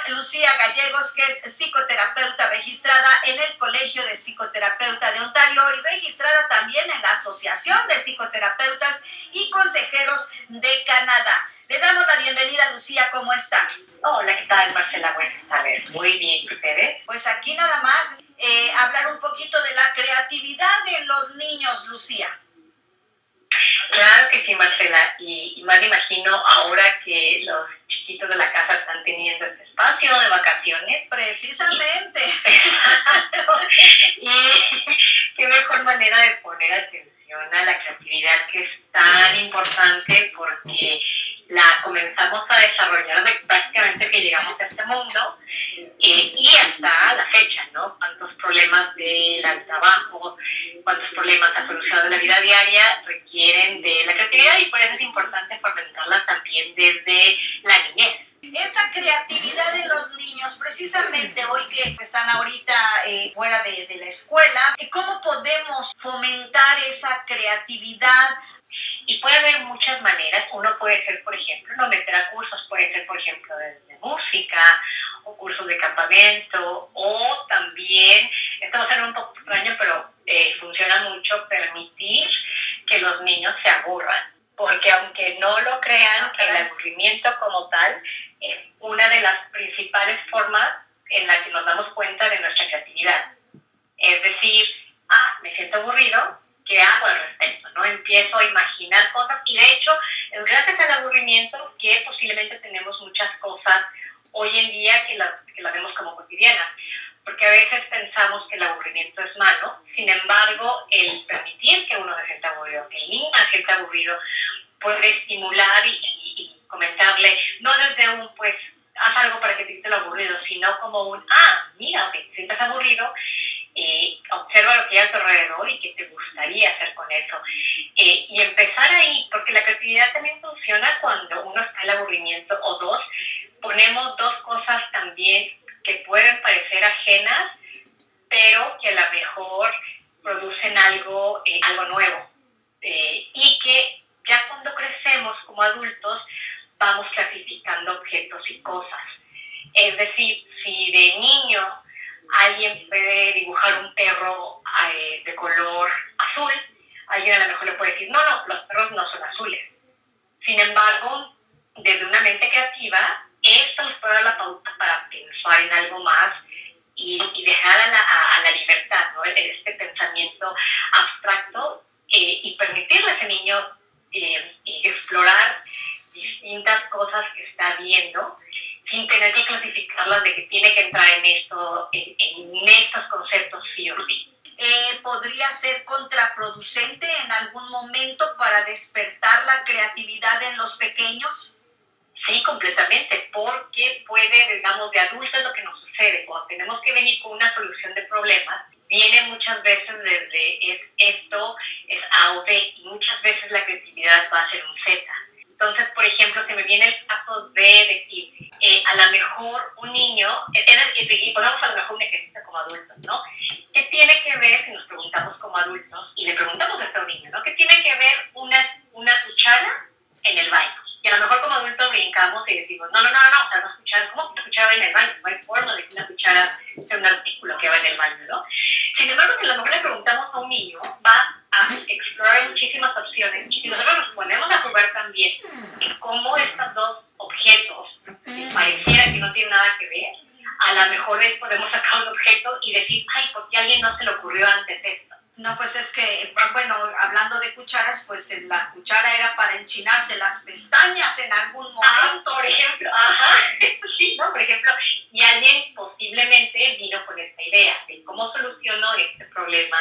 Lucía Gallegos, que es psicoterapeuta registrada en el Colegio de Psicoterapeuta de Ontario y registrada también en la Asociación de Psicoterapeutas y Consejeros de Canadá. Le damos la bienvenida, Lucía, ¿cómo está? Hola, ¿qué tal, Marcela? Buenas tardes. Muy bien, ¿y ustedes? Pues aquí nada más hablar un poquito de la creatividad de los niños, Lucía. Claro que sí, Marcela, y más me imagino ahora que los chiquitos de la casa están teniendo este espacio de vacaciones. Precisamente. Y qué mejor manera de poner atención a la creatividad, que es tan importante porque la comenzamos a desarrollar de prácticamente que llegamos a este mundo y hasta la fecha, ¿no? Cuántos problemas del trabajo, cuántos problemas a solucionar de la vida diaria requieren de la creatividad, y por eso es importante fomentarla también desde la niñez. Esta creatividad de los niños, precisamente hoy que están ahorita fuera de la escuela, ¿cómo podemos fomentar esa creatividad? Y puede haber muchas maneras. Uno puede ser, por ejemplo, no meter a cursos, puede ser, por ejemplo, de música o cursos de campamento, o también, esto va a ser un poco extraño, pero funciona mucho, permitir que los niños se aburran. Porque aunque no lo crean, el aburrimiento como tal es una de las principales formas en la que nos damos cuenta de nuestra creatividad. Es decir, me siento aburrido, ¿qué hago al respecto? ¿No? Empiezo a imaginar cosas, y de hecho es gracias al aburrimiento que posiblemente tenemos muchas cosas hoy en día que las vemos como cotidianas, porque a veces pensamos que el aburrimiento es malo. Sin embargo, el permitir que uno se sienta aburrido, que el niño se sienta aburrido, puede estimular y comentarle, no desde un pues haz algo para que te quite lo aburrido, sino como un mira, te sientas aburrido, observa lo que hay a tu alrededor y qué te gustaría hacer con eso. Y empezar ahí, porque la creatividad también funciona cuando uno está en el aburrimiento, o dos, ponemos dos cosas también que pueden parecer ajenas, pero que a lo mejor producen algo nuevo. Y que ya cuando crecemos como adultos, vamos clasificando objetos y cosas. Es decir, si de niño alguien puede dibujar un perro de color azul, alguien a lo mejor le puede decir, no, los perros no son azules. Sin embargo, desde una mente creativa, esto nos puede dar la pauta para pensar en algo más y dejar a la libertad, ¿no? Este pensamiento abstracto, y permitirle a ese niño explorar distintas cosas que está viendo, sin tener que clasificarlas de que tiene que entrar en estos conceptos sí o sí. ¿Podría ser contraproducente en algún momento para despertar la creatividad en los pequeños? Sí, completamente, porque puede, digamos, de adultos lo que nos sucede, cuando tenemos que venir con una solución de problemas, viene muchas veces desde esto es A o B, y muchas veces la creatividad va a ser un Z. Entonces, por ejemplo, se me viene el caso de decir, a lo mejor un niño, y ponemos a lo mejor un ejercicio como adultos, ¿no? ¿Qué tiene que ver, si nos preguntamos como adultos, y le preguntamos a un niño, ¿no? ¿Qué tiene que ver una cuchara en el baño? Y a lo mejor como adultos brincamos y decimos, no, o sea, no escuchar, ¿cómo que una cuchara va en el baño? No hay forma de que una cuchara sea un artículo que va en el baño, ¿no? Sin embargo, si a lo mejor le preguntamos a un niño, va a explorar muchísimas opciones, y si nosotros nos ponemos a jugar también en cómo estos dos objetos que pareciera que no tienen nada que ver, a lo mejor podemos sacar un objeto y decir, ¿por qué a alguien no se le ocurrió antes esto? No, pues es que, bueno, hablando de cucharas, pues la cuchara era para enchinarse las pestañas en algún momento. Por ejemplo, sí, ¿no? Por ejemplo, y alguien posiblemente vino con esta idea de cómo soluciono este problema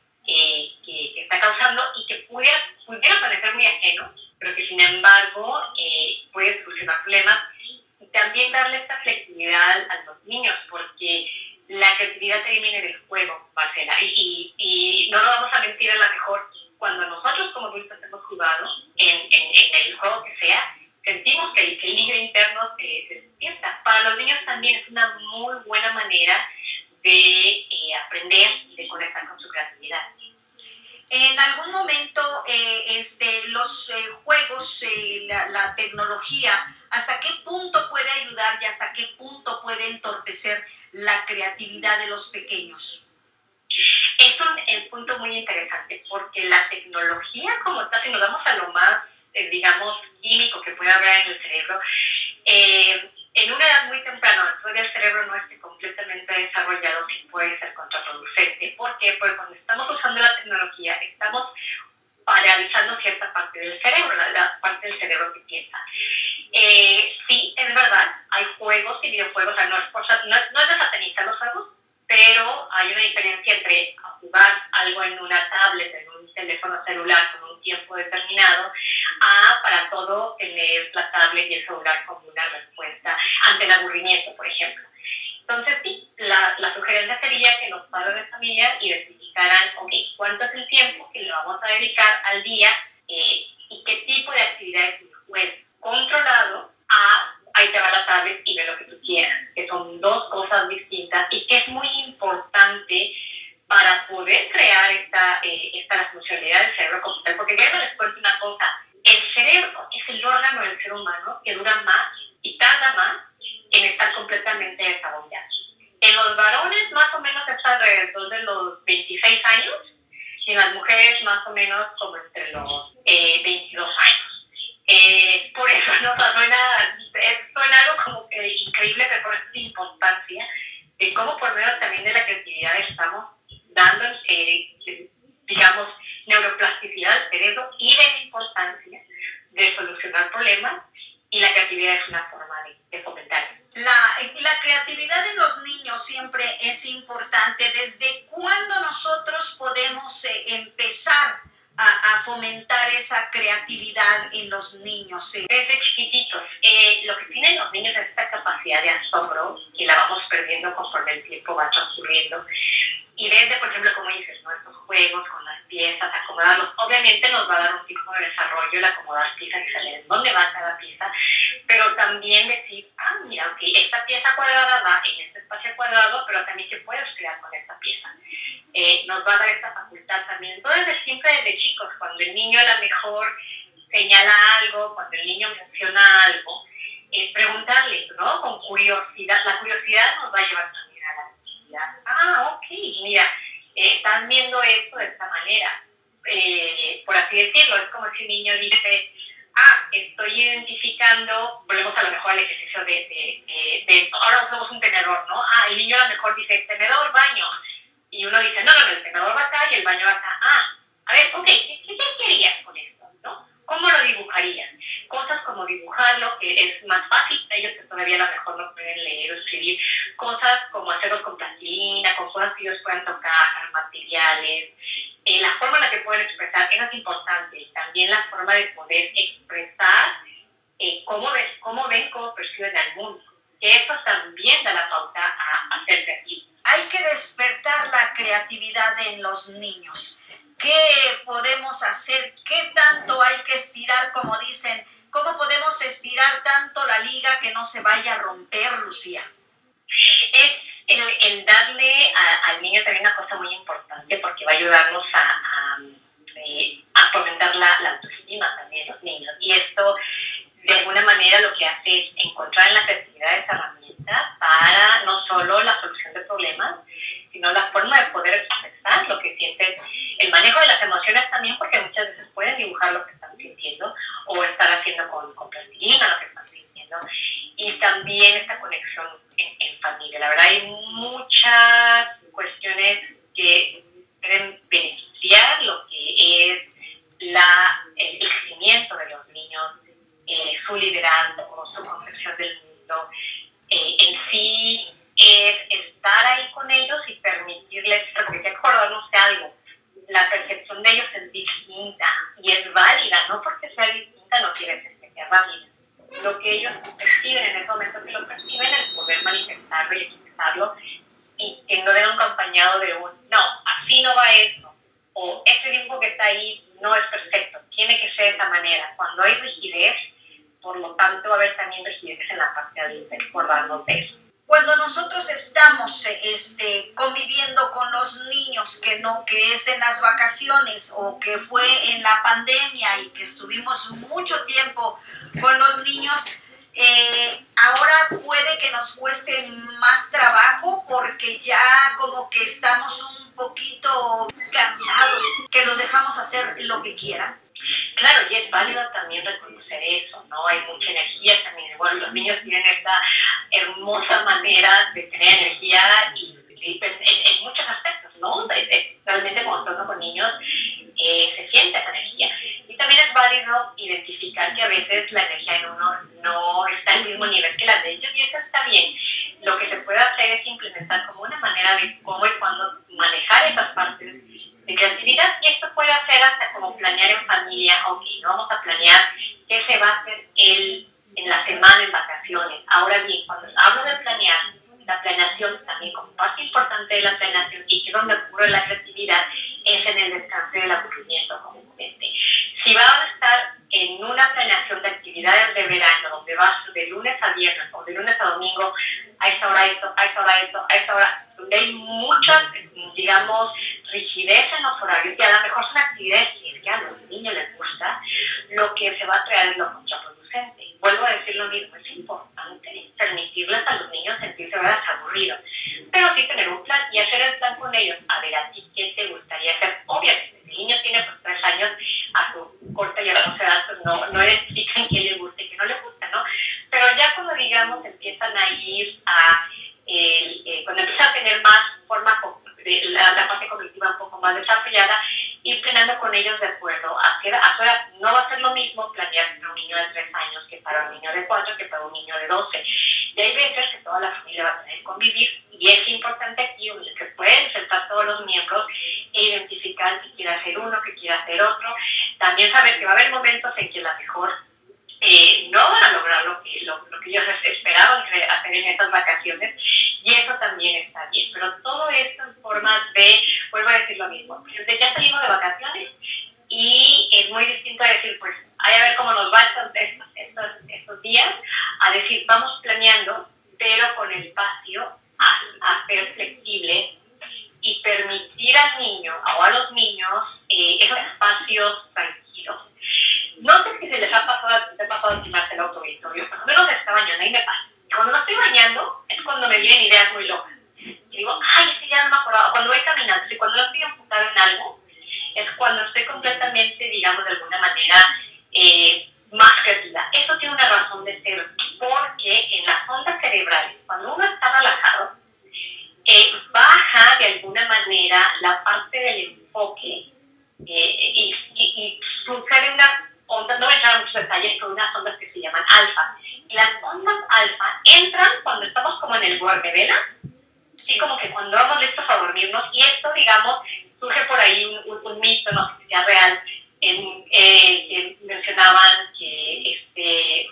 que está causando, y que pudiera parecer muy ajeno, pero que sin embargo puede solucionar problemas. Y también darle esta flexibilidad a los niños, porque la creatividad te viene del juego, Marcela, y no nos vamos a mentir, a lo mejor cuando nosotros como adultos hemos jugado en el juego que sea, sentimos que el niño interno se despierta. Para los niños también es una muy buena manera de aprender y de conectar con su creatividad. En algún momento los juegos, la tecnología ¿Hasta qué punto puede ayudar y hasta qué punto puede entorpecer la creatividad de los pequeños? Es un punto muy interesante porque la tecnología como tal, si nos vamos a lo más, digamos, químico que puede haber en el cerebro, en una edad muy temprana, todavía el cerebro no esté completamente desarrollado, sí puede ser contraproducente. ¿Por qué? Porque cuando estamos usando la tecnología, estamos paralizando cierta parte del cerebro, la parte del cerebro que piensa. Sí, es verdad, hay juegos y videojuegos, o sea, no es de satanizar los juegos, pero hay una diferencia entre jugar algo en una tablet, en un teléfono celular con un tiempo determinado, a para todo tener la tablet y el celular como una respuesta ante el aburrimiento, por ejemplo. Entonces, sí, la sugerencia sería que los padres de familia identificaran, ok, cuánto es el tiempo que le vamos a dedicar al día y qué tipo de actividades pues controlado a ahí te va la tablet y ve lo que tú quieras, que son dos cosas distintas y que es muy importante para poder crear esta funcionalidad del cerebro como porque déjenme les cuento una cosa, el cerebro es el órgano del ser humano que dura más y tarda más en estar completamente desarrollado. En los varones más o menos es alrededor de los 26 años y en las mujeres más o menos como entre los 22 años. Por eso no suena algo como que increíble, pero por eso es la importancia de cómo por medio también de la creatividad estamos dando, digamos, neuroplasticidad al cerebro y de la importancia de solucionar problemas y la creatividad es una forma de fomentar. La creatividad de los niños siempre es importante. ¿Desde cuándo nosotros podemos empezar a fomentar esa creatividad en los niños? Desde chiquititos. Lo que tienen los niños es esta capacidad de asombro que la vamos perdiendo conforme el tiempo va transcurriendo. Y desde, por ejemplo, como dices, ¿no? Estos juegos con las piezas, acomodarlos, obviamente nos va a dar un tipo de desarrollo el acomodar piezas y saber dónde va cada pieza, pero también decir, mira, ok, esta pieza cuadrada va en este espacio cuadrado, pero también qué puedes crear con esta pieza. Nos va a dar esta facultad también, todo siempre desde chicos, cuando el niño a lo mejor señala algo, cuando el niño menciona algo, preguntarle, ¿no? Con curiosidad, la curiosidad nos va a llevar también a la creatividad. Ok, mira, están viendo esto de esta manera, por así decirlo, es como si un niño dice, estoy identificando, volvemos a lo mejor al ejercicio de ahora usamos un tenedor, ¿no? El niño a lo mejor dice, tenedor, baño, y uno dice, no, el tenedor va acá y el baño va acá. A ver, ok, ¿qué querías con esto, no? ¿Cómo lo dibujarías? Cosas como dibujarlo, que es más fácil para ellos que todavía a lo mejor no pueden leer o escribir, cosas como hacerlos con plastilina, con cosas que ellos puedan tocar, materiales, la forma en la que pueden expresar, eso es importante, y también la forma de poder expresar cómo ven, cómo perciben al mundo, que eso también da la pauta a ser creativo. Hay que despertar la creatividad en los niños. ¿Qué podemos hacer? ¿Qué tanto hay que estirar? Como dicen, ¿cómo podemos estirar tanto la liga que no se vaya a romper, Lucía? Es el darle al niño también una cosa muy importante porque va a ayudarnos a fomentar la autoestima también de los niños. Y esto, de alguna manera, lo que hace es encontrar en la creatividad esa herramienta para no solo la solución de problemas, sino la forma de poder expresar lo que sienten, el manejo de las emociones también, porque muchas veces pueden dibujar lo que están sintiendo o estar haciendo con plastilina lo que están sintiendo. Y también esta conexión en familia. La verdad hay muchas cuestiones que pueden beneficiar lo que es el crecimiento de los niños, su liderazgo, su concepción del mundo. En sí es estar ahí con ellos y permitirles, porque hay que acordarnos de algo, la percepción de ellos es distinta y es válida, no porque sea distinta no quiere decir que sea válida. Lo que ellos perciben en ese momento, que lo perciben, el poder manifestarlo y expresarlo, y que no venga acompañado de no, así no va eso, o ese dibujo que está ahí no es perfecto, tiene que ser de esa manera. Cuando hay rigidez, por lo tanto va a haber también rigidez en la parte adulta, acordarnos de eso. Cuando nosotros estamos conviviendo con los niños, que es en las vacaciones o que fue en la pandemia y que estuvimos mucho tiempo con los niños, ahora puede que nos cueste más trabajo porque ya como que estamos un poquito cansados, que los dejamos hacer lo que quieran. Claro, y es válido también reconocer eso, ¿no? Hay mucha energía también. Bueno, los niños tienen esta hermosa manera de tener energía y en muchos aspectos, ¿no? Realmente cuando estamos con niños se siente esa energía. Y también es válido identificar que a veces la energía en uno no está al mismo nivel que la de ellos, y eso está bien. Lo que se puede hacer es implementar como una manera de cómo y cuándo manejar esas partes de creatividad, y esto puede hacer hasta como planear en familia. Ok, no vamos a planear qué se va a hacer en la semana en vacaciones. Ahora bien, cuando hablo de planear, la planeación también como parte importante de la planeación, y que es donde ocurre la creatividad, es en el descanso y el aburrimiento, como comenté. Si van a estar en una planeación de actividades de verano, donde vas de lunes a viernes o de lunes a domingo, a esa hora esto, a esa hora esto, a esa hora, donde hay mucha, digamos, rigidez en los horarios, y a lo mejor son actividades que a los niños les gusta, lo que se va a traer es lo contraproducente. Vuelvo a decir lo mismo, es importante permitirles a los niños sentirse aburridos, pero sí tener un plan y hacer el plan con ellos. A ver, a ti, ¿qué te gustaría hacer? Obviamente, si el niño tiene 3 años, a su corta y hermosa edad, pues no identifican qué le gusta y qué no le gusta, ¿no? Pero ya cuando, digamos, empiezan a ir cuando empiezan a tener más forma, la parte cognitiva un poco más desarrollada, ir planeando con ellos de acuerdo a su edad. No va a ser lo mismo planear para un niño de 3 años que para un niño de 4, que para un niño de 12. Y hay veces que toda la familia va a tener que convivir, y es importante aquí que pueden sentar todos los miembros e identificar qué quiere hacer uno, qué quiere hacer otro. También saber que va a haber momentos en que a lo mejor no van a lograr lo que ellos esperaban hacer en estas vacaciones, y eso también está bien. Pero todo esto en formas de, vuelvo a decir lo mismo, ya salimos de vacaciones, y es muy distinto a decir, pues, a ver cómo nos va estos días, a decir, vamos planeando, pero con espacio a ser flexible y permitir al niño o a los niños esos espacios tranquilos. No sé si se les ha pasado a ti, Marcela, autoditorio, cuando uno se está bañando, ahí me pasa. Cuando me estoy bañando es cuando me vienen ideas muy locas. Y digo, ay, sí, ya no me acordaba. Cuando voy caminando, si cuando no estoy enfocada en algo, es cuando estoy completamente, digamos, de alguna manera más creativa. Eso tiene una razón de ser, porque en las ondas cerebrales, cuando uno está relajado, baja de alguna manera la parte del enfoque y sucede una onda, no voy a entrar en muchos detalles, pero unas ondas que se llaman alfa. Y las ondas alfa entran cuando estamos como en el duermevela, sí, como que cuando vamos listos a dormirnos, y esto, digamos, surge por ahí un mito, no sé si sea real, que mencionaban que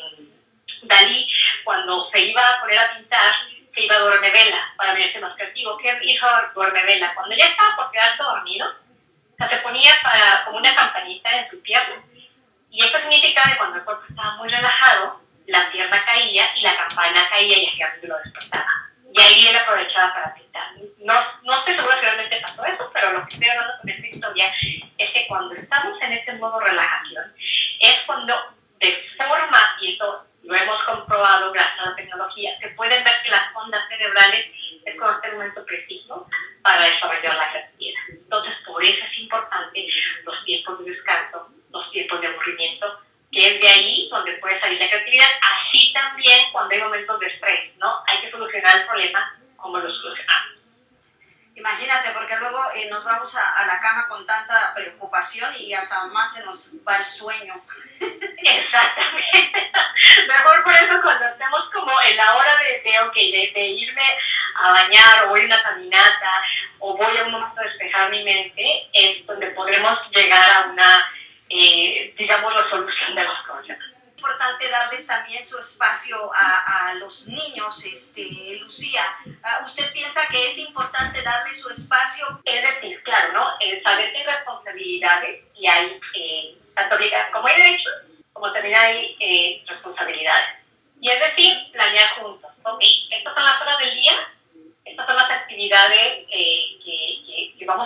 Dalí, cuando se iba a poner a pintar, se iba a duermevela para verse más creativo. ¿Qué hizo duermevela? Cuando ya estaba por quedarse dormido, o sea, se ponía como una campanita en su pierna, y esto significa que cuando el cuerpo estaba muy relajado, la pierna caía y la campana caía, y así lo despertaba. Y ahí él aprovechaba para pintar. No estoy segura si realmente pasó eso, pero lo que estoy hablando con esta historia es que cuando estamos en este modo relajación, es cuando de forma, y esto lo hemos comprobado gracias a la tecnología, se pueden ver que las ondas cerebrales es con este momento preciso para desarrollar la creatividad. Entonces, por eso es importante los tiempos de descanso, los tiempos de aburrimiento, que es de ahí donde puede salir la creatividad. Así también cuando hay momentos de estrés, ¿no? Hay que solucionar el problema como lo solucionamos. Imagínate, porque luego nos vamos a la cama con tanta preocupación y hasta más se nos va el sueño. Exactamente. Mejor por eso cuando estemos como en la hora de irme a bañar, o voy a una caminata, o voy a un momento de despejar mi mente, es donde podremos llegar a una, digamos, resolución de los problemas. Es importante darles también su espacio a los niños, Lucía. ¿Usted piensa que es importante darles su espacio? Es decir, claro, ¿no? Saber que hay responsabilidades, y hay tanto como hay derechos, como también hay responsabilidades. Y es decir, planear juntos. Ok, estas son las horas del día, estas son las actividades que vamos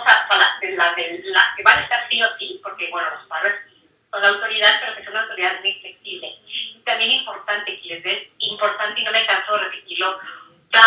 que van a estar sí o sí, porque, bueno, los padres son la autoridad, pero que son una autoridad muy flexible. Y también es importante que les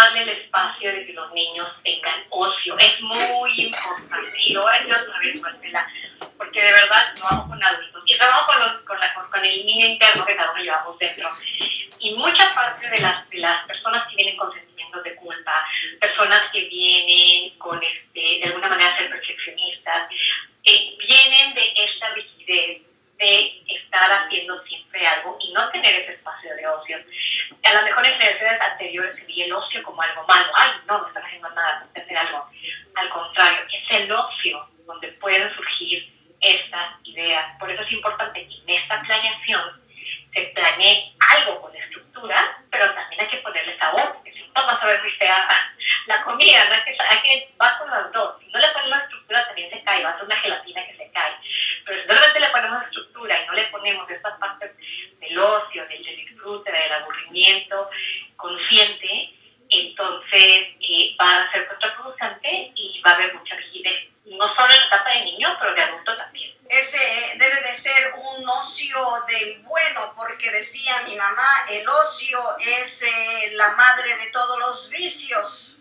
darle el espacio de que los niños tengan ocio. Es muy importante. Y lo voy a decir otra vez, Marcela, porque de verdad trabajo con adultos y trabajo con el niño interno que cada uno llevamos dentro. Y mucha parte de las personas que vienen con sentimientos de culpa, personas que vienen con de alguna manera ser perfeccionistas, vienen de esta rigidez de estar haciendo siempre algo y no tener ese espacio de ocio. A lo mejor en generaciones anteriores se veía el ocio como algo malo. Ay, no están haciendo nada, no hacer algo. Al contrario, es el ocio donde pueden surgir estas ideas. Por eso es importante que en esta planeación se planee algo con estructura, pero también hay que ponerle sabor, porque si no vamos a ver muy fea la comida, ¿no? Hay que va con las dos. Si no le ponemos estructura también se cae, va a ser una gelatina que se cae. Pero si solamente le ponemos estructura y no le ponemos estas partes del ocio, del disfrute, del aburrimiento consciente, entonces va a ser contraproducente y va a haber mucha rigidez, no solo en la etapa de niño, pero de adulto también. Ese debe de ser un ocio del bueno, porque decía mi mamá, el ocio es la madre de todos los vicios.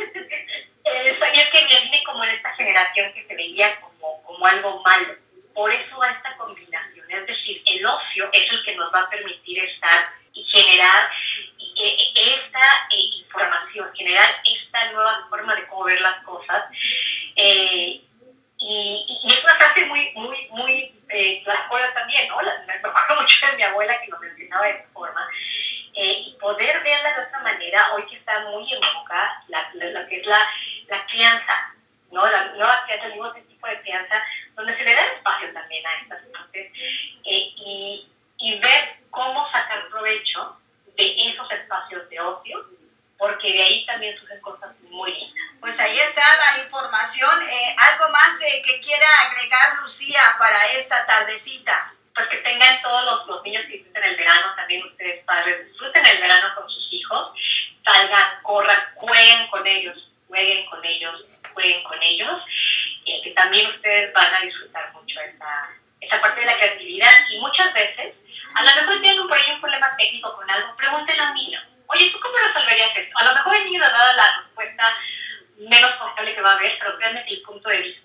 Y es que viene como en esta generación que se veía como algo malo. Por eso va esta combinación, es decir, el ocio es el que nos va a permitir estar y generar esta información, generar esta nueva forma de cómo ver las cosas. Y es una frase muy la escuela también, ¿no? Me acuerdo mucho de mi abuela que lo mencionaba de esta forma. Y poder verla de otra manera, hoy que está muy en boca, lo que es la crianza, ¿no? La nueva crianza, el mismo tipo de crianza, donde se le da espacio también a estas partes y ver cómo sacar provecho de esos espacios de ocio, porque de ahí también surgen cosas muy lindas. Pues ahí está la información. ¿Algo más que quiera agregar, Lucía, para esta tardecita? Pues que tengan todos los niños que disfruten el verano, también ustedes padres, disfruten el verano con sus hijos, salgan, corran, jueguen con ellos, que también ustedes van a disfrutar mucho esa parte de la creatividad. Y muchas veces, a lo mejor tienen por ahí un problema técnico con algo, pregúntenle a un niño, oye, ¿tú cómo resolverías esto? A lo mejor el niño le da la respuesta menos confiable que va a haber, pero créanme que el punto de vista